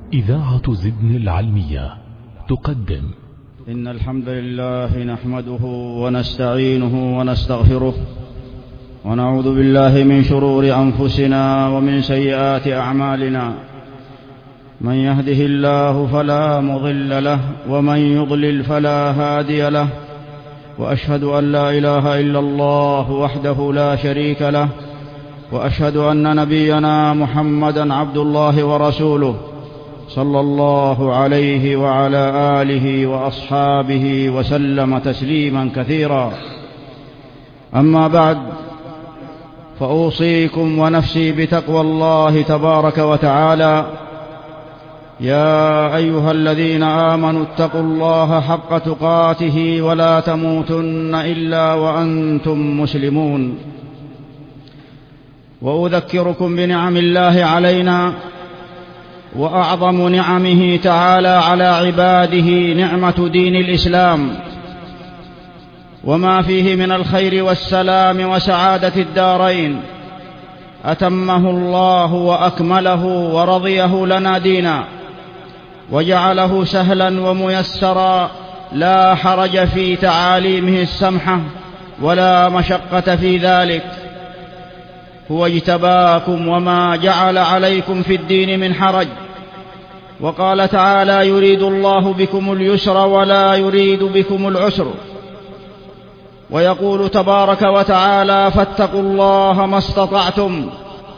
إذاعة زدن العلمية تقدم. إن الحمد لله نحمده ونستعينه ونستغفره، ونعوذ بالله من شرور أنفسنا ومن سيئات أعمالنا. من يهده الله فلا مضل له، ومن يضلل فلا هادي له. وأشهد أن لا إله إلا الله وحده لا شريك له، وأشهد أن نبينا محمدًا عبد الله ورسوله، صلى الله عليه وعلى آله وأصحابه وسلم تسليما كثيرا. أما بعد، فأوصيكم ونفسي بتقوى الله تبارك وتعالى. يا أيها الذين آمنوا اتقوا الله حق تقاته ولا تموتن إلا وأنتم مسلمون. وأذكركم بنعم الله علينا، وأعظم نعمه تعالى على عباده نعمة دين الإسلام، وما فيه من الخير والسلام وسعادة الدارين. أتمه الله وأكمله ورضيه لنا دينا، وجعله سهلا وميسرا، لا حرج في تعاليمه السمحة ولا مشقة في ذلك. هو اجتباكم وما جعل عليكم في الدين من حرج. وقال تعالى: يريد الله بكم اليسر ولا يريد بكم العسر. ويقول تبارك وتعالى: فاتقوا الله ما استطعتم.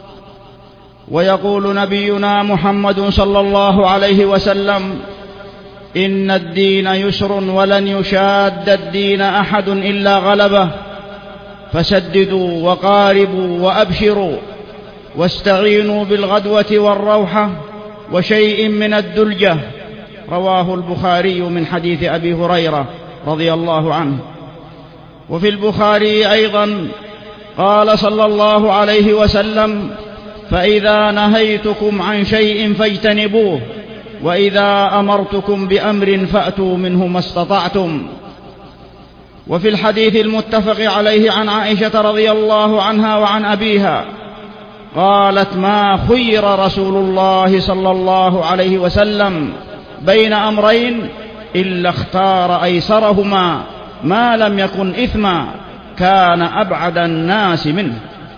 ويقول نبينا محمد صلى الله عليه وسلم: إن الدين يسر ولن يشاد الدين أحد إلا غلبه، فسددوا وقاربوا وأبشروا، واستعينوا بالغدوة والروحة وشيء من الدلجة. رواه البخاري من حديث أبي هريرة رضي الله عنه. وفي البخاري أيضا قال صلى الله عليه وسلم: فإذا نهيتكم عن شيء فاجتنبوه، وإذا أمرتكم بأمر فأتوا منه ما استطعتم. وفي الحديث المتفق عليه عن عائشة رضي الله عنها وعن أبيها قالت: ما خير رسول الله صلى الله عليه وسلم بين أمرين إلا اختار أيسرهما ما لم يكن إثما، كان أبعد الناس منه.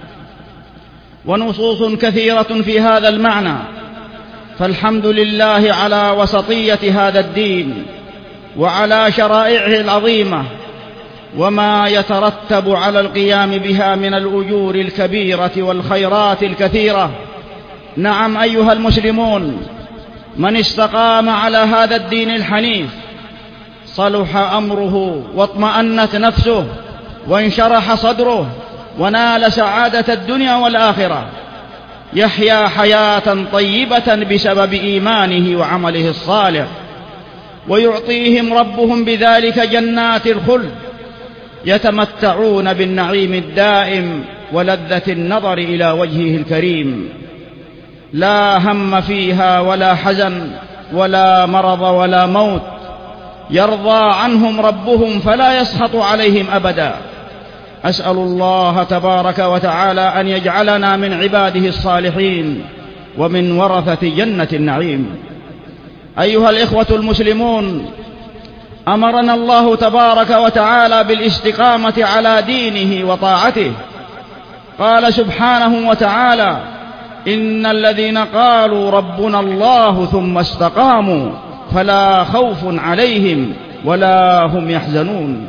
ونصوص كثيرة في هذا المعنى، فالحمد لله على وسطية هذا الدين وعلى شرائعه العظيمة، وما يترتب على القيام بها من الأجور الكبيرة والخيرات الكثيرة. نعم أيها المسلمون، من استقام على هذا الدين الحنيف صلح أمره واطمأنت نفسه وانشرح صدره، ونال سعادة الدنيا والآخرة. يحيا حياة طيبة بسبب إيمانه وعمله الصالح، ويعطيهم ربهم بذلك جنات الخلد يتمتعون بالنعيم الدائم ولذة النظر إلى وجهه الكريم، لا هم فيها ولا حزن ولا مرض ولا موت. يرضى عنهم ربهم فلا يسخط عليهم أبدا. أسأل الله تبارك وتعالى أن يجعلنا من عباده الصالحين ومن ورثة جنة النعيم. أيها الإخوة المسلمون، أمرنا الله تبارك وتعالى بالاستقامة على دينه وطاعته. قال سبحانه وتعالى: إن الذين قالوا ربنا الله ثم استقاموا فلا خوف عليهم ولا هم يحزنون.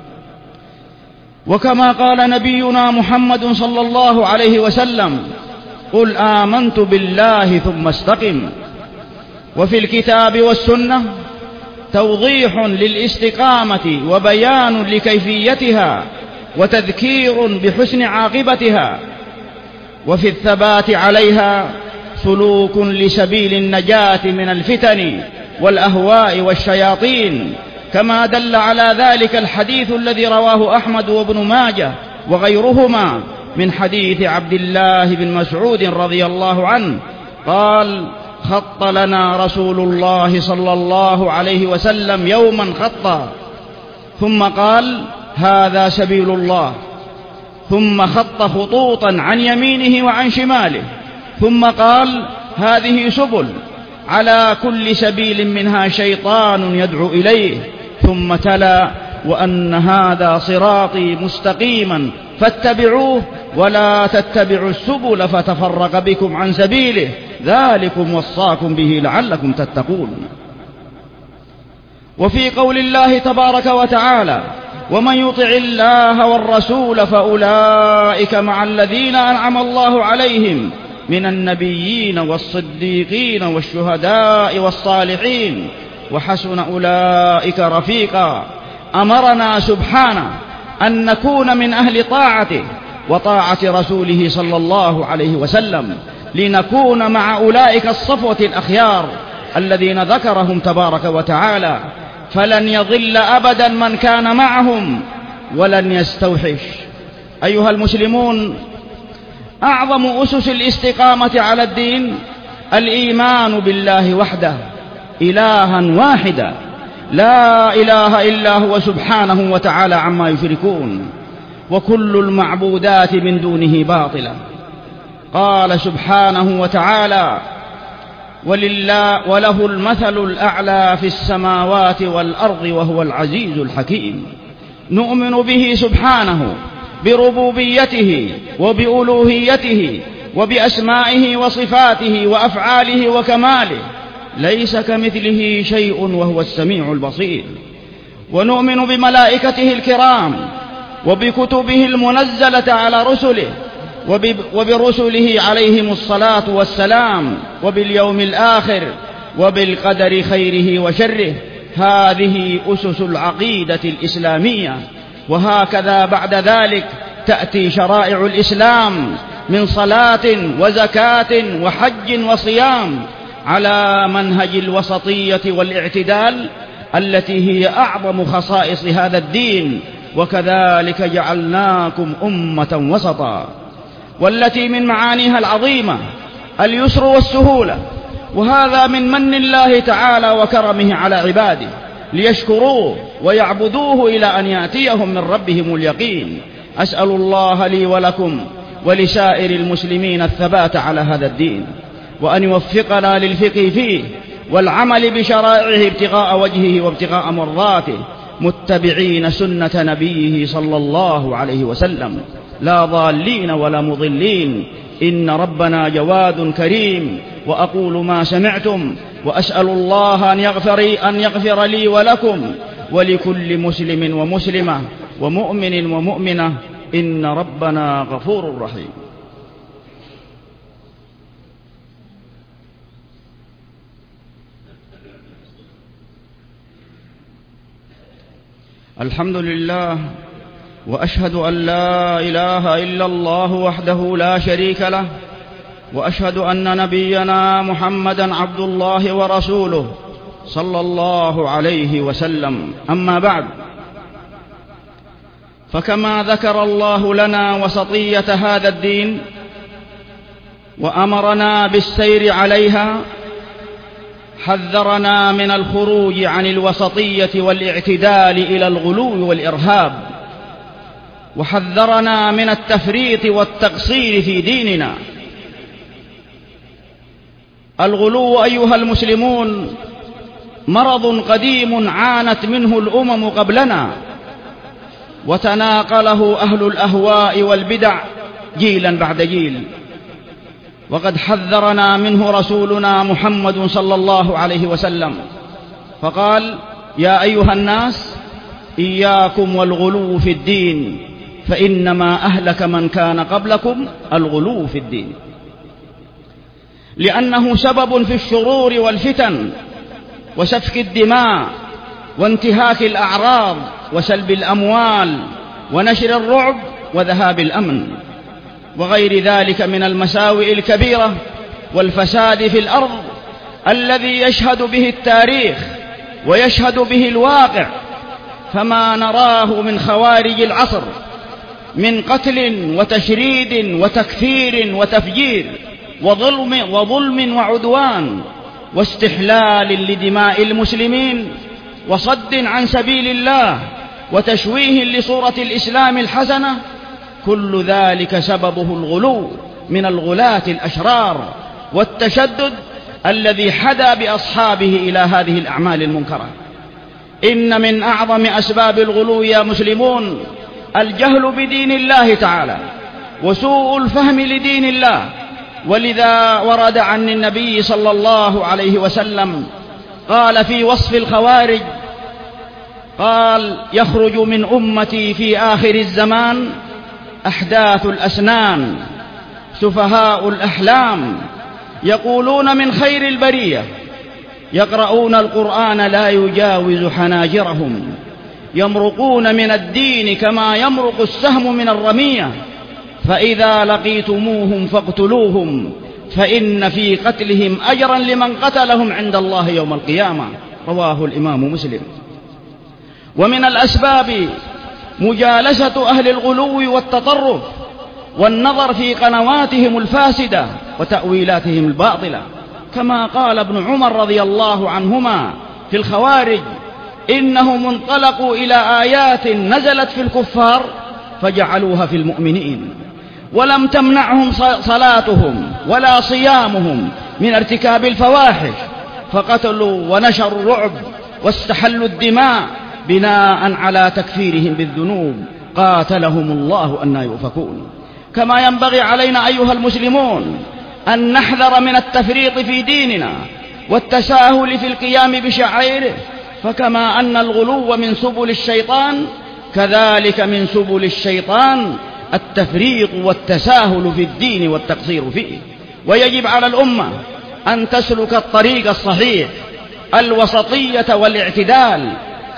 وكما قال نبينا محمد صلى الله عليه وسلم: قل آمنت بالله ثم استقم. وفي الكتاب والسنة توضيح للاستقامة وبيان لكيفيتها وتذكير بحسن عاقبتها، وفي الثبات عليها سلوك لسبيل النجاة من الفتن والأهواء والشياطين، كما دل على ذلك الحديث الذي رواه أحمد وابن ماجه وغيرهما من حديث عبد الله بن مسعود رضي الله عنه قال: خط لنا رسول الله صلى الله عليه وسلم يوما خطا، ثم قال: هذا سبيل الله، ثم خط خطوطا عن يمينه وعن شماله، ثم قال: هذه سبل، على كل سبيل منها شيطان يدعو إليه، ثم تلا: وأن هذا صراطي مستقيما فاتبعوه ولا تتبعوا السبل فتفرق بكم عن سبيله، ذلكم وصاكم به لعلكم تتقون. وفي قول الله تبارك وتعالى: ومن يطع الله والرسول فأولئك مع الذين أنعم الله عليهم من النبيين والصديقين والشهداء والصالحين وحسن أولئك رفيقا. أمرنا سبحانه أن نكون من أهل طاعته وطاعة رسوله صلى الله عليه وسلم، لنكون مع أولئك الصفوة الأخيار الذين ذكرهم تبارك وتعالى، فلن يضل أبدا من كان معهم ولن يستوحش. أيها المسلمون، أعظم أسس الاستقامة على الدين الإيمان بالله وحده إلها واحدا لا إله إلا هو سبحانه وتعالى عما يشركون، وكل المعبودات من دونه باطلة. قال سبحانه وتعالى: وله المثل الأعلى في السماوات والأرض وهو العزيز الحكيم. نؤمن به سبحانه بربوبيته وبألوهيته وبأسمائه وصفاته وأفعاله وكماله، ليس كمثله شيء وهو السميع البصير. ونؤمن بملائكته الكرام وبكتبه المنزلة على رسله وبرسله عليهم الصلاة والسلام وباليوم الآخر وبالقدر خيره وشره. هذه أسس العقيدة الإسلامية. وهكذا بعد ذلك تأتي شرائع الإسلام من صلاة وزكاة وحج وصيام على منهج الوسطية والاعتدال التي هي أعظم خصائص هذا الدين. وكذلك جعلناكم أمة وسطا، والتي من معانيها العظيمة اليسر والسهولة، وهذا من من الله تعالى وكرمه على عباده ليشكروه ويعبدوه إلى أن يأتيهم من ربهم اليقين. أسأل الله لي ولكم ولسائر المسلمين الثبات على هذا الدين، وأن يوفقنا للفقه فيه والعمل بشرائعه ابتغاء وجهه وابتغاء مرضاته، متبعين سنة نبيه صلى الله عليه وسلم، لا ضالين ولا مضلين. إن ربنا جواد كريم. وأقول ما سمعتم، وأسأل الله أن يغفر لي ولكم ولكل مسلم ومسلمة ومؤمن ومؤمنة، إن ربنا غفور رحيم. الحمد لله، وأشهد أن لا إله إلا الله وحده لا شريك له، وأشهد أن نبينا محمدا عبد الله ورسوله صلى الله عليه وسلم. أما بعد، فكما ذكر الله لنا وسطية هذا الدين وأمرنا بالسير عليها، حذرنا من الخروج عن الوسطية والاعتدال إلى الغلو والإرهاب، وحذرنا من التفريط والتقصير في ديننا. الغلو أيها المسلمون مرض قديم عانت منه الأمم قبلنا، وتناقله أهل الأهواء والبدع جيلا بعد جيل، وقد حذرنا منه رسولنا محمد صلى الله عليه وسلم، فقال: يا أيها الناس إياكم والغلو في الدين، فإنما أهلك من كان قبلكم الغلو في الدين، لأنه سبب في الشرور والفتن وسفك الدماء وانتهاك الأعراض وسلب الأموال ونشر الرعب وذهاب الأمن وغير ذلك من المساوئ الكبيرة والفساد في الأرض الذي يشهد به التاريخ ويشهد به الواقع. فما نراه من خوارج العصر من قتل وتشريد وتكفير وتفجير وظلم وعدوان واستحلال لدماء المسلمين وصد عن سبيل الله وتشويه لصورة الإسلام الحسنة، كل ذلك سببه الغلو من الغلاة الأشرار والتشدد الذي حدا بأصحابه إلى هذه الأعمال المنكرة. إن من أعظم أسباب الغلو يا مسلمون الجهل بدين الله تعالى وسوء الفهم لدين الله. ولذا ورد عن النبي صلى الله عليه وسلم قال في وصف الخوارج، قال: يخرج من أمتي في آخر الزمان أحداث الأسنان سفهاء الأحلام يقولون من خير البرية يقرؤون القرآن لا يجاوز حناجرهم يمرقون من الدين كما يمرق السهم من الرمية فإذا لقيتموهم فاقتلوهم فإن في قتلهم أجرا لمن قتلهم عند الله يوم القيامة. رواه الإمام مسلم. ومن الأسباب مجالسة أهل الغلو والتطرف والنظر في قنواتهم الفاسدة وتأويلاتهم الباطلة، كما قال ابن عمر رضي الله عنهما في الخوارج: إنهم انطلقوا إلى آيات نزلت في الكفار فجعلوها في المؤمنين، ولم تمنعهم صلاتهم ولا صيامهم من ارتكاب الفواحش، فقتلوا ونشروا الرعب واستحلوا الدماء بناء على تكفيرهم بالذنوب، قاتلهم الله أنى يؤفكون. كما ينبغي علينا أيها المسلمون أن نحذر من التفريط في ديننا والتساهل في القيام بشعائره، فكما أن الغلو من سبل الشيطان كذلك من سبل الشيطان التفريط والتساهل في الدين والتقصير فيه. ويجب على الأمة أن تسلك الطريق الصحيح الوسطية والاعتدال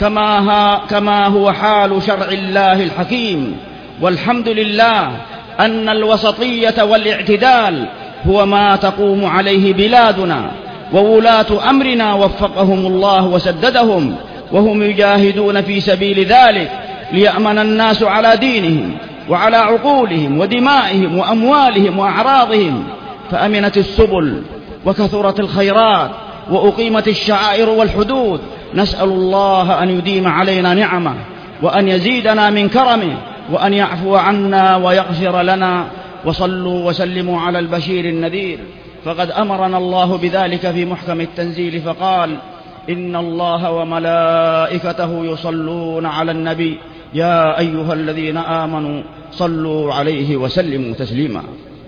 كما هو حال شرع الله الحكيم. والحمد لله أن الوسطية والاعتدال هو ما تقوم عليه بلادنا وولاة أمرنا وفقهم الله وسددهم، وهم يجاهدون في سبيل ذلك ليأمن الناس على دينهم وعلى عقولهم ودمائهم وأموالهم وأعراضهم، فأمنت السبل وكثرت الخيرات وأقيمت الشعائر والحدود. نسأل الله أن يديم علينا نعمه وأن يزيدنا من كرمه وأن يعفو عنا ويغفر لنا. وصلوا وسلموا على البشير النذير، فقد أمرنا الله بذلك في محكم التنزيل فقال: إن الله وملائكته يصلون على النبي يا أيها الذين آمنوا صلوا عليه وسلموا تسليما.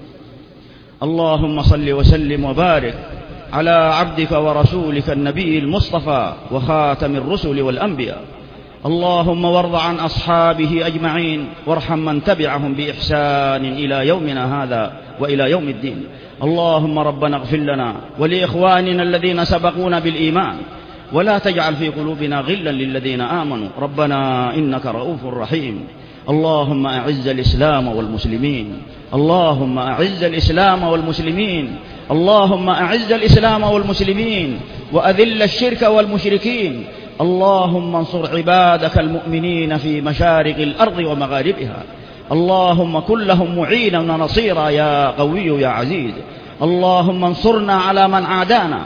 اللهم صل وسلم وبارك على عبدك ورسولك النبي المصطفى وخاتم الرسل والأنبياء. اللهم وارض عن أصحابه أجمعين وارحم من تبعهم بإحسان إلى يومنا هذا وإلى يوم الدين. اللهم ربنا اغفر لنا ولإخواننا الذين سبقونا بالإيمان ولا تجعل في قلوبنا غلا للذين آمنوا ربنا إنك رؤوف رحيم. اللهم أعز الإسلام والمسلمين، اللهم أعز الإسلام والمسلمين، اللهم أعز الإسلام والمسلمين وأذل الشرك والمشركين. اللهم انصر عبادك المؤمنين في مشارق الأرض ومغاربها. اللهم كن لهم معينا ونصيرا يا قوي يا عزيز. اللهم انصرنا على من عادانا،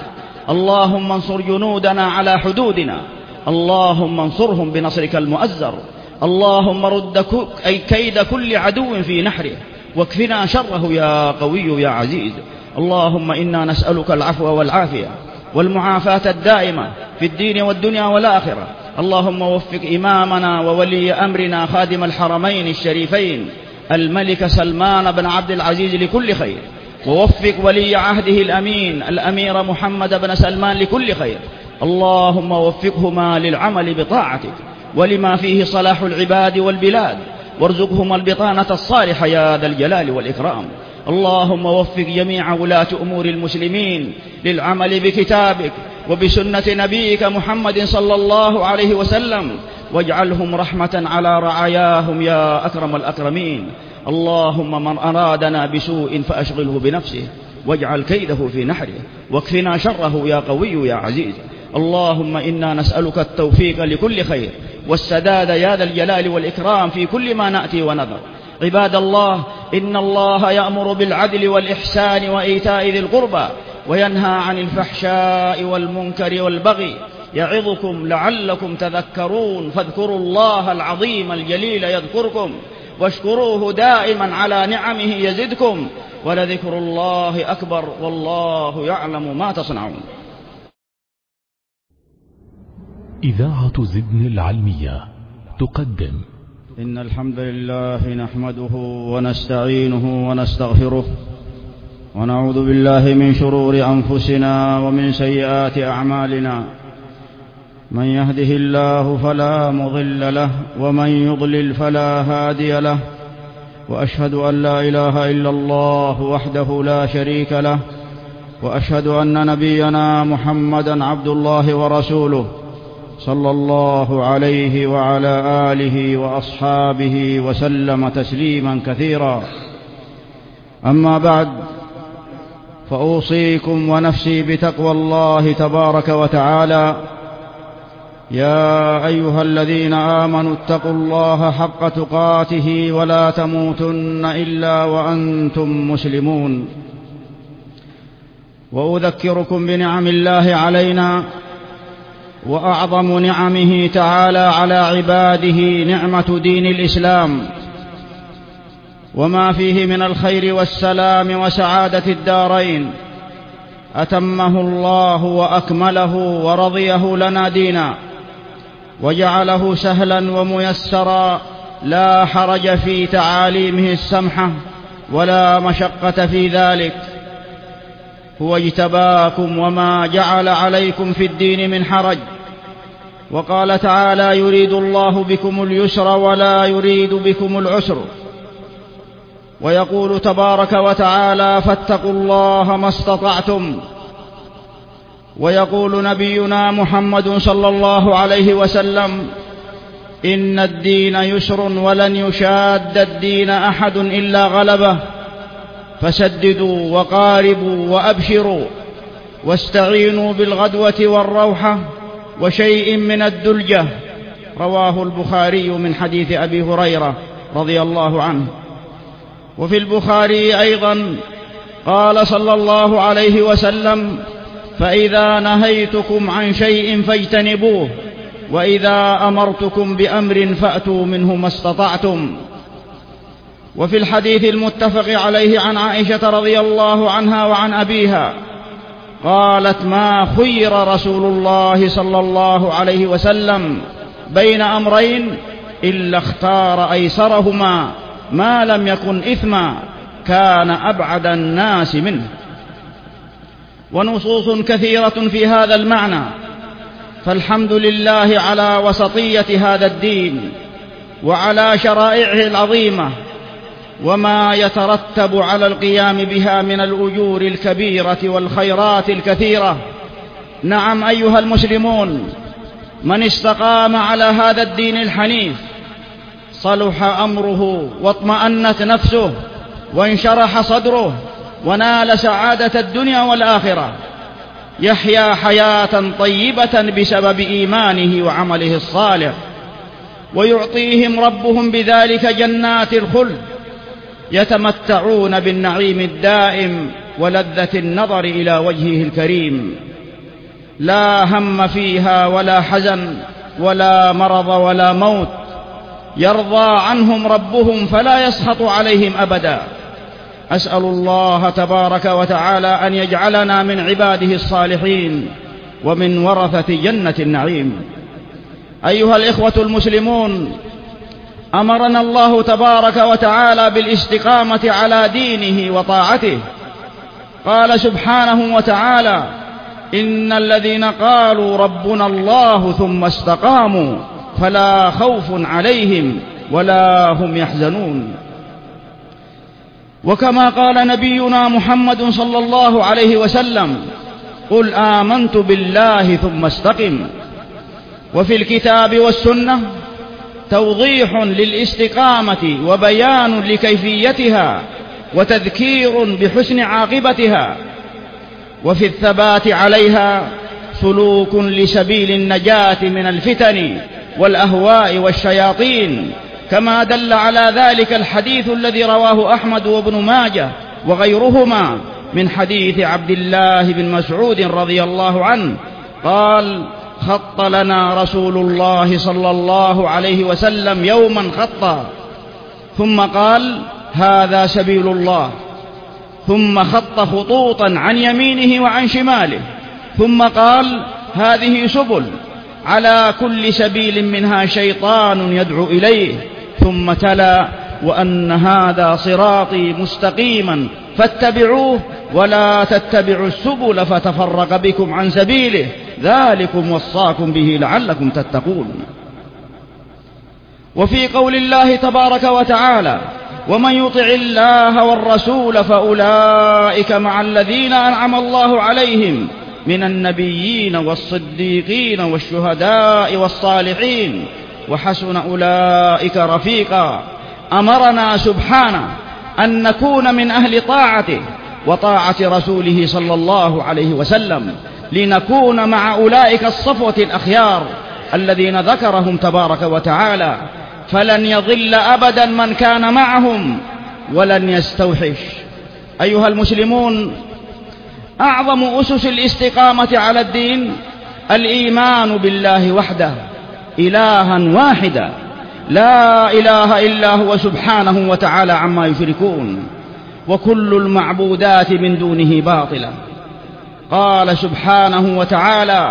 اللهم انصر جنودنا على حدودنا، اللهم انصرهم بنصرك المؤزر. اللهم رد كيد كل عدو في نحره واكفنا شره يا قوي يا عزيز. اللهم إنا نسألك العفو والعافية والمعافاة الدائمة في الدين والدنيا والآخرة. اللهم وفق إمامنا وولي أمرنا خادم الحرمين الشريفين الملك سلمان بن عبد العزيز لكل خير، ووفق ولي عهده الأمين الأمير محمد بن سلمان لكل خير. اللهم وفقهما للعمل بطاعتك ولما فيه صلاح العباد والبلاد، وارزقهما البطانة الصالحة يا ذا الجلال والإكرام. اللهم وفق جميع ولاة أمور المسلمين للعمل بكتابك وبسنة نبيك محمد صلى الله عليه وسلم، واجعلهم رحمة على رعاياهم يا أكرم الأكرمين. اللهم من أرادنا بسوء فأشغله بنفسه واجعل كيده في نحره واكفنا شره يا قوي يا عزيز. اللهم إنا نسألك التوفيق لكل خير والسداد يا ذا الجلال والإكرام في كل ما نأتي ونذر. عباد الله، إن الله يأمر بالعدل والإحسان وإيتاء ذي القربى وينهى عن الفحشاء والمنكر والبغي يعظكم لعلكم تذكرون. فاذكروا الله العظيم الجليل يذكركم واشكروه دائما على نعمه يزدكم ولذكر الله أكبر والله يعلم ما تصنعون. إذاعة زدن العلمية تقدم. إن الحمد لله نحمده ونستعينه ونستغفره ونعوذ بالله من شرور أنفسنا ومن سيئات أعمالنا. من يهده الله فلا مضل له ومن يضلل فلا هادي له، وأشهد أن لا إله إلا الله وحده لا شريك له، وأشهد أن نبينا محمدا عبد الله ورسوله صلى الله عليه وعلى آله وأصحابه وسلم تسليما كثيرا. أما بعد، فأوصيكم ونفسي بتقوى الله تبارك وتعالى. يا أيها الذين آمنوا اتقوا الله حق تقاته ولا تموتن إلا وأنتم مسلمون. وأذكركم بنعم الله علينا، وأعظم نعمه تعالى على عباده نعمة دين الإسلام وما فيه من الخير والسلام وسعادة الدارين. أتمه الله وأكمله ورضيه لنا دينا، وجعله سهلا وميسرا، لا حرج في تعاليمه السمحة ولا مشقة في ذلك. هو اجتباكم وما جعل عليكم في الدين من حرج. وقال تعالى: يريد الله بكم اليسر ولا يريد بكم العسر. ويقول تبارك وتعالى: فاتقوا الله ما استطعتم. ويقول نبينا محمد صلى الله عليه وسلم: إن الدين يسر ولن يشاد الدين أحد إلا غلبه، فسددوا وقاربوا وأبشروا، واستعينوا بالغدوة والروحة وشيء من الدلجة. رواه البخاري من حديث أبي هريرة رضي الله عنه. وفي البخاري أيضا قال صلى الله عليه وسلم: فإذا نهيتكم عن شيء فاجتنبوه، وإذا أمرتكم بأمر فأتوا منه ما استطعتم. وفي الحديث المتفق عليه عن عائشة رضي الله عنها وعن أبيها قالت: ما خير رسول الله صلى الله عليه وسلم بين أمرين إلا اختار أيسرهما ما لم يكن إثما، كان أبعد الناس منه. ونصوص كثيرة في هذا المعنى، فالحمد لله على وسطية هذا الدين وعلى شرائعه العظيمة وما يترتب على القيام بها من الأجور الكبيرة والخيرات الكثيرة. نعم أيها المسلمون، من استقام على هذا الدين الحنيف صلح أمره واطمأنت نفسه وانشرح صدره ونال سعادة الدنيا والآخرة. يحيا حياة طيبة بسبب إيمانه وعمله الصالح، ويعطيهم ربهم بذلك جنات الخلد يتمتعون بالنعيم الدائم ولذة النظر إلى وجهه الكريم، لا هم فيها ولا حزن ولا مرض ولا موت. يرضى عنهم ربهم فلا يسخط عليهم أبدا. أسأل الله تبارك وتعالى أن يجعلنا من عباده الصالحين ومن ورثة جنة النعيم. أيها الإخوة المسلمون، أمرنا الله تبارك وتعالى بالاستقامة على دينه وطاعته. قال سبحانه وتعالى: إن الذين قالوا ربنا الله ثم استقاموا فلا خوف عليهم ولا هم يحزنون. وكما قال نبينا محمد صلى الله عليه وسلم: قل آمنت بالله ثم استقم. وفي الكتاب والسنة توضيح للاستقامة وبيان لكيفيتها وتذكير بحسن عاقبتها، وفي الثبات عليها سلوك لسبيل النجاة من الفتن والأهواء والشياطين، كما دل على ذلك الحديث الذي رواه أحمد وابن ماجه وغيرهما من حديث عبد الله بن مسعود رضي الله عنه قال: خط لنا رسول الله صلى الله عليه وسلم يوما خطا، ثم قال: هذا سبيل الله. ثم خط خطوطا عن يمينه وعن شماله، ثم قال: هذه سبل، على كل سبيل منها شيطان يدعو إليه، ثم تلا: وأن هذا صراطي مستقيما فاتبعوه ولا تتبعوا السبل فتفرق بكم عن سبيله، ذلكم وصاكم به لعلكم تتقون. وفي قول الله تبارك وتعالى: ومن يطع الله والرسول فأولئك مع الذين أنعم الله عليهم من النبيين والصديقين والشهداء والصالحين وحسن أولئك رفيقا. أمرنا سبحانه أن نكون من أهل طاعته وطاعة رسوله صلى الله عليه وسلم، لنكون مع أولئك الصفوة الأخيار الذين ذكرهم تبارك وتعالى، فلن يضل أبدا من كان معهم ولن يستوحش. أيها المسلمون، أعظم أسس الاستقامة على الدين الإيمان بالله وحده إلها واحدا لا إله إلا هو سبحانه وتعالى عما يشركون، وكل المعبودات من دونه باطلة. قال سبحانه وتعالى: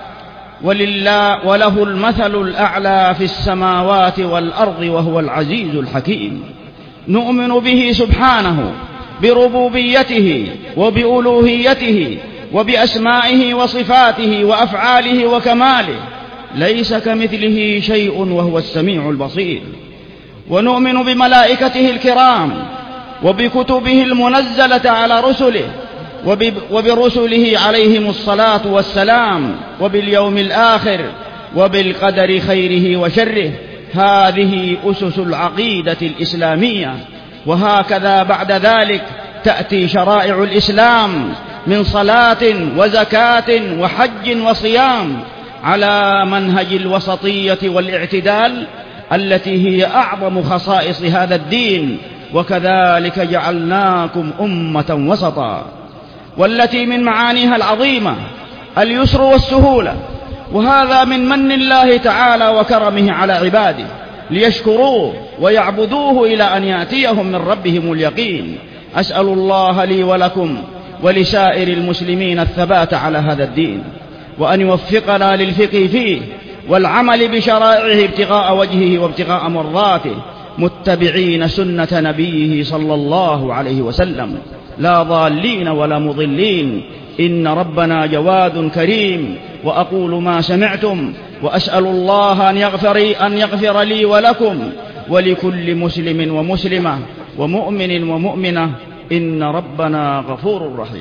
وله المثل الأعلى في السماوات والأرض وهو العزيز الحكيم. نؤمن به سبحانه بربوبيته وبألوهيته وبأسمائه وصفاته وأفعاله وكماله، ليس كمثله شيء وهو السميع البصير. ونؤمن بملائكته الكرام وبكتبه المنزلة على رسله وبرسله عليهم الصلاة والسلام، وباليوم الآخر، وبالقدر خيره وشره. هذه أسس العقيدة الإسلامية. وهكذا بعد ذلك تأتي شرائع الإسلام من صلاة وزكاة وحج وصيام على منهج الوسطية والاعتدال التي هي أعظم خصائص هذا الدين. وكذلك جعلناكم أمة وسطا، والتي من معانيها العظيمة اليسر والسهولة. وهذا من من الله تعالى وكرمه على عباده ليشكروه ويعبدوه إلى أن يأتيهم من ربهم اليقين. أسأل الله لي ولكم ولسائر المسلمين الثبات على هذا الدين، وأن يوفقنا للفقه فيه والعمل بشرائعه ابتغاء وجهه وابتغاء مرضاته، متبعين سنة نبيه صلى الله عليه وسلم، لا ضالين ولا مضلين. إن ربنا جواد كريم. وأقول ما سمعتم، وأسأل الله أن يغفر لي ولكم ولكل مسلم ومسلمة ومؤمن ومؤمنة، إن ربنا غفور رحيم.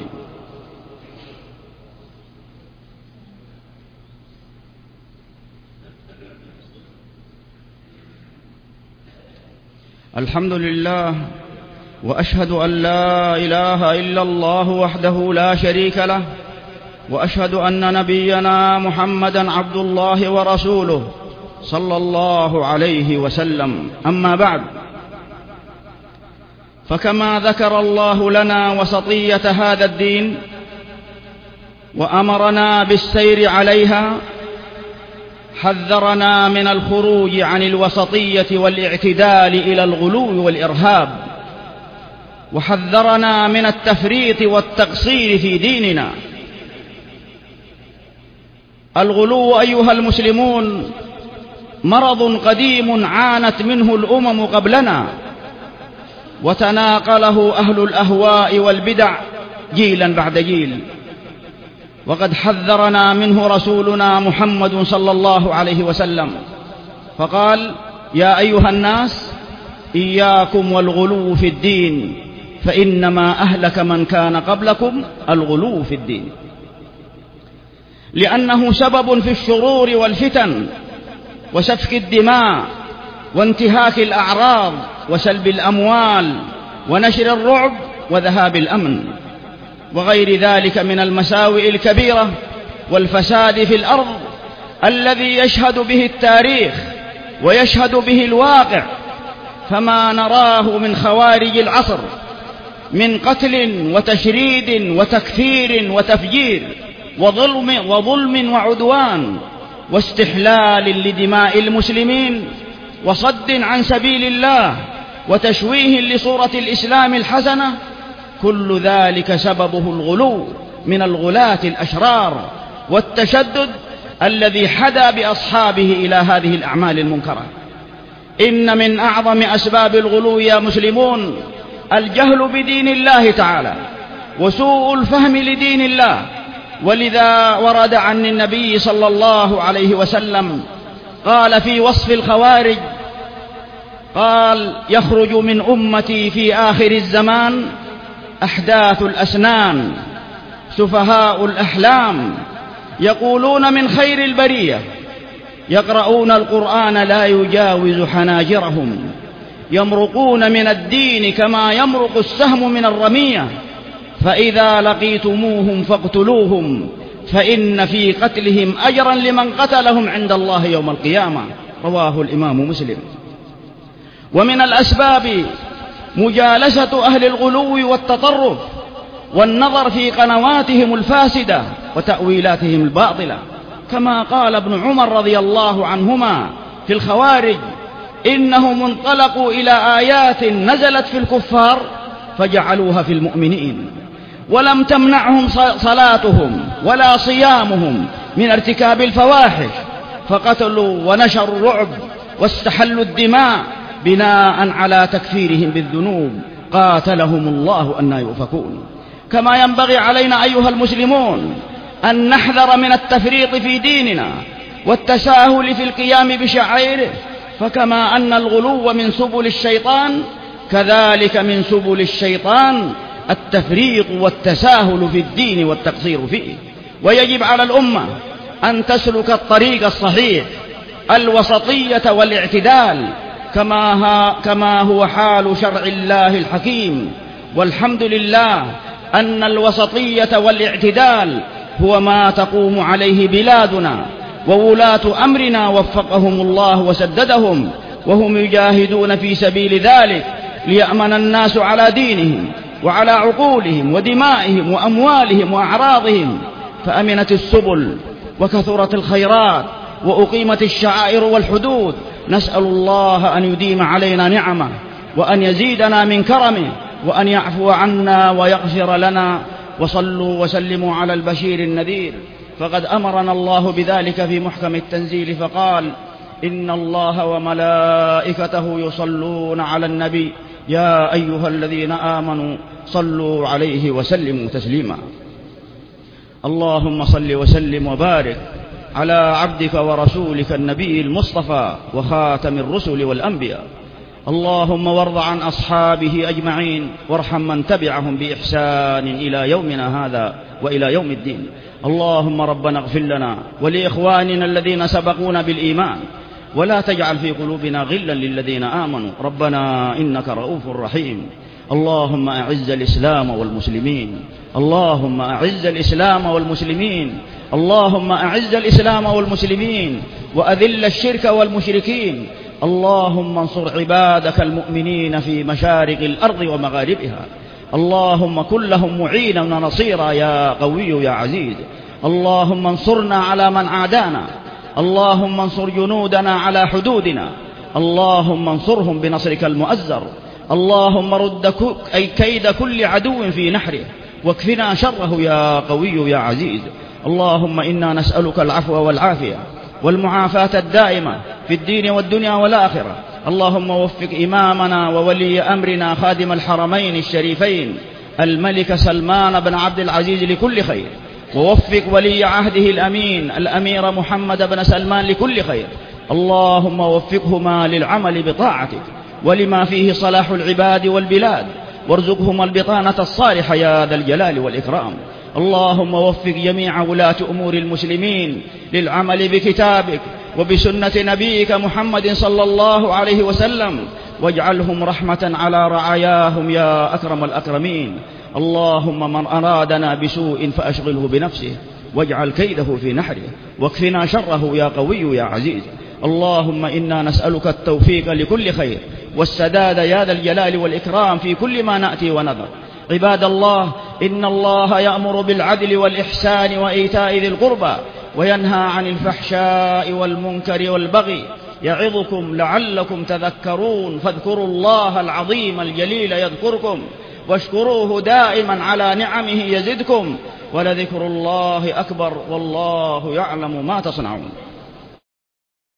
الحمد لله، وأشهد أن لا إله إلا الله وحده لا شريك له، وأشهد أن نبينا محمدا عبد الله ورسوله صلى الله عليه وسلم. أما بعد، فكما ذكر الله لنا وسطية هذا الدين وأمرنا بالسير عليها، حذرنا من الخروج عن الوسطية والاعتدال إلى الغلو والإرهاب، وحذرنا من التفريط والتقصير في ديننا. الغلو أيها المسلمون مرض قديم عانت منه الأمم قبلنا، وتناقله أهل الأهواء والبدع جيلا بعد جيل، وقد حذرنا منه رسولنا محمد صلى الله عليه وسلم، فقال: يا أيها الناس إياكم والغلو في الدين، فإنما أهلك من كان قبلكم الغلو في الدين، لأنه سبب في الشرور والفتن وسفك الدماء وانتهاك الأعراض وسلب الأموال ونشر الرعب وذهاب الأمن وغير ذلك من المساوئ الكبيرة والفساد في الأرض الذي يشهد به التاريخ ويشهد به الواقع. فما نراه من خوارج العصر من قتل وتشريد وتكفير وتفجير وظلم وعدوان واستحلال لدماء المسلمين وصد عن سبيل الله وتشويه لصورة الإسلام الحسنة، كل ذلك سببه الغلو من الغلاة الأشرار والتشدد الذي حدا بأصحابه إلى هذه الأعمال المنكرة. إن من أعظم أسباب الغلو يا مسلمون الجهل بدين الله تعالى وسوء الفهم لدين الله. ولذا ورد عن النبي صلى الله عليه وسلم قال في وصف الخوارج، قال: يخرج من أمتي في آخر الزمان أحداث الأسنان سفهاء الأحلام يقولون من خير البرية يقرؤون القرآن لا يجاوز حناجرهم يمرقون من الدين كما يمرق السهم من الرمية فإذا لقيتموهم فاقتلوهم فإن في قتلهم أجرا لمن قتلهم عند الله يوم القيامة. رواه الإمام مسلم. ومن الأسباب مجالسة أهل الغلو والتطرف والنظر في قنواتهم الفاسدة وتأويلاتهم الباطلة، كما قال ابن عمر رضي الله عنهما في الخوارج: إنهم انطلقوا إلى آيات نزلت في الكفار فجعلوها في المؤمنين، ولم تمنعهم صلاتهم ولا صيامهم من ارتكاب الفواحش، فقتلوا ونشروا الرعب واستحلوا الدماء بناء على تكفيرهم بالذنوب، قاتلهم الله أنى يؤفكون. كما ينبغي علينا أيها المسلمون أن نحذر من التفريط في ديننا والتساهل في القيام بشعائره، فكما أن الغلو من سبل الشيطان كذلك من سبل الشيطان التفريط والتساهل في الدين والتقصير فيه. ويجب على الأمة أن تسلك الطريق الصحيح الوسطية والاعتدال كما هو حال شرع الله الحكيم. والحمد لله أن الوسطية والاعتدال هو ما تقوم عليه بلادنا وولاة أمرنا وفقهم الله وسددهم، وهم يجاهدون في سبيل ذلك ليأمن الناس على دينهم وعلى عقولهم ودمائهم وأموالهم وأعراضهم، فأمنت السبل وكثرت الخيرات وأقيمت الشعائر والحدود. نسأل الله أن يديم علينا نعمه وأن يزيدنا من كرمه وأن يعفو عنا ويغفر لنا. وصلوا وسلموا على البشير النذير، فقد أمرنا الله بذلك في محكم التنزيل فقال: إن الله وملائكته يصلون على النبي يا أيها الذين آمنوا صلوا عليه وسلموا تسليما. اللهم صل وسلم وبارك على عبدك ورسولك النبي المصطفى وخاتم الرسل والأنبياء. اللهم وارض عن أصحابه أجمعين وارحم من تبعهم بإحسان إلى يومنا هذا وإلى يوم الدين. اللهم ربنا اغفر لنا ولإخواننا الذين سبقونا بالإيمان ولا تجعل في قلوبنا غلا للذين آمنوا ربنا إنك رؤوف رحيم. اللهم أعز الإسلام والمسلمين، اللهم أعز الإسلام والمسلمين، اللهم أعز الإسلام والمسلمين وأذل الشرك والمشركين. اللهم انصر عبادك المؤمنين في مشارق الأرض ومغاربها. اللهم كن لهم معينا ونصيرا يا قوي يا عزيز. اللهم انصرنا على من عادانا، اللهم انصر جنودنا على حدودنا، اللهم انصرهم بنصرك المؤزر. اللهم رد كيد كل عدو في نحره واكفنا شره يا قوي يا عزيز. اللهم إنا نسألك العفو والعافية والمعافاة الدائمة في الدين والدنيا والآخرة. اللهم وفق إمامنا وولي أمرنا خادم الحرمين الشريفين الملك سلمان بن عبد العزيز لكل خير، ووفق ولي عهده الأمين الأمير محمد بن سلمان لكل خير. اللهم وفقهما للعمل بطاعتك ولما فيه صلاح العباد والبلاد، وارزقهما البطانة الصالحة يا ذا الجلال والإكرام. اللهم وفق جميع ولاة أمور المسلمين للعمل بكتابك وبسنة نبيك محمد صلى الله عليه وسلم، واجعلهم رحمة على رعاياهم يا أكرم الأكرمين. اللهم من أرادنا بسوء فأشغله بنفسه واجعل كيده في نحره واكفنا شره يا قوي يا عزيز. اللهم إنا نسألك التوفيق لكل خير والسداد يا ذا الجلال والإكرام في كل ما نأتي ونذر. عباد الله، إن الله يأمر بالعدل والإحسان وإيتاء ذي القربى وينهى عن الفحشاء والمنكر والبغي يعظكم لعلكم تذكرون. فاذكروا الله العظيم الجليل يذكركم واشكروه دائما على نعمه يزدكم ولذكر الله أكبر والله يعلم ما تصنعون.